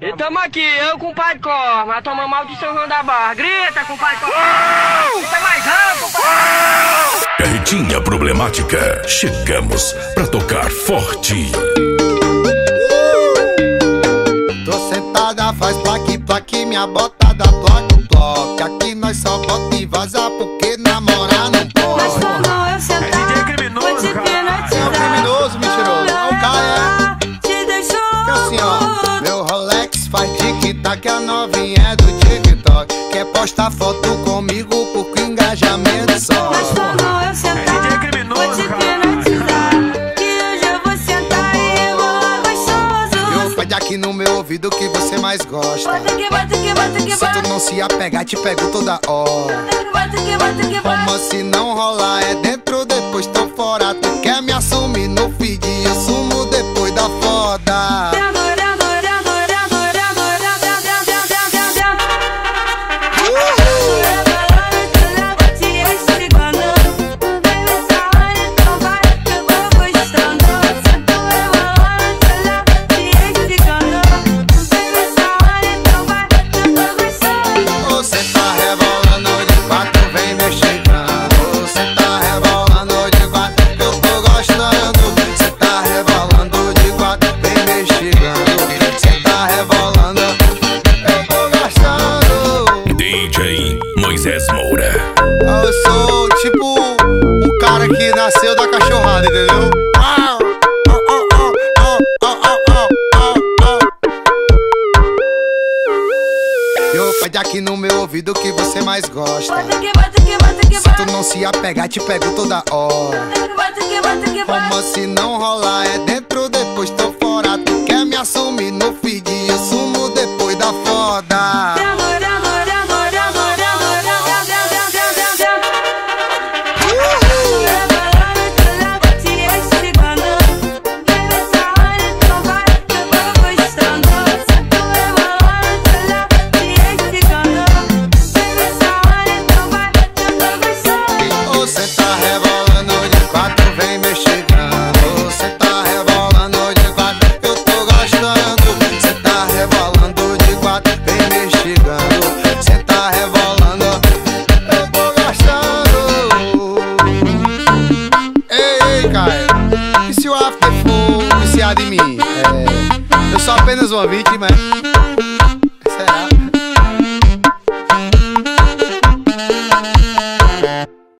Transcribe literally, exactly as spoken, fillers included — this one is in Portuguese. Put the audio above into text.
E tamo aqui, eu com o pai Cor, mas toma maldição João da Barra. Grita com o pai Cor. Grita mais alto, pai. Carretinha problemática, chegamos pra tocar forte. Tô sentada, faz plaque, plaque, minha botada, plaque, plaque. Aqui nós só bota e vaza porque namorar não pode. Mas quando eu sentar, é D J criminoso, vou te hipnotizar. É o criminoso, mentiroso. É o cara, é. Te deixou Que assim, ó, meu Rolex faz tic-tac, a novinha é do TikTok. Quer postar foto comigo porque engajamento só. Mas quando eu sentar, é D J criminoso, vou te hipnotizar. Que hoje eu vou sentar e rolar gostoso. Eu pede aqui no meu ouvido que você mais gosta. Bota que bota que bota que Se bota. tu não se apegar, te pego toda hora. Bota que bota que bota. Como se não rolar, é dentro, depois tô fora. Tu quer me assumir no feed, eu sumo depois da foda. Você tá rebolando de quatro, vem me chegando. Você tá rebolando de quatro, eu tô gostando. Você tá rebolando de quatro, vem me chegando. Você tá rebolando, eu tô gostando. D J Moisés Moura. Eu sou tipo um cara que nasceu da cachorrada, entendeu? Au, au, au, au, au, au, au, au, au. Eu pede aqui no meu ouvido que você mais gosta. Bota que bota que bota que Se tu bota. não se apegar, te pego toda hora. Bota que bota que bota. Como se não rolar, é dentro, depois tô fora. Tu quer me assumir no feed, eu sumo depois da foda. Você tá rebolando de quatro, vem me chegando. Você tá rebolando de quatro, eu tô gostando. Você tá rebolando de quatro, vem me chegando. Você tá rebolando, eu tô gostando. Ei, ei, cara, e se o after for viciado em mim? É, eu sou apenas uma vítima, é?